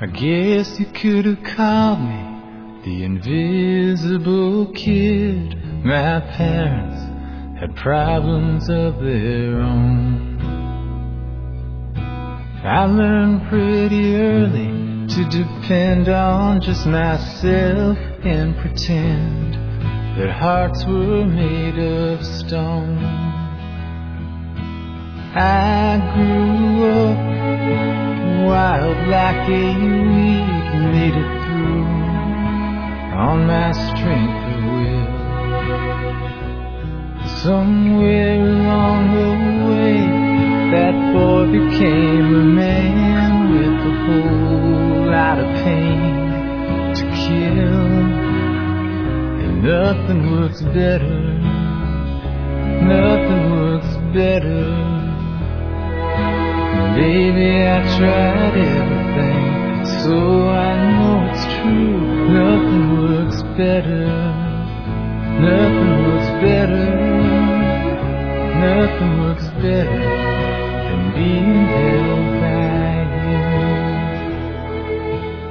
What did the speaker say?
I guess you could have called me the invisible kid. My parents had problems of their own. I learned pretty early to depend on just myself and pretend that hearts were made of stone. I grew up wild like a weed, made it through on my strength of will. Somewhere along the way, that boy became a man with a whole lot of pain to kill. And nothing works better, nothing works better. Baby, I tried everything, so I know it's true. Nothing works better, nothing works better, nothing works better than being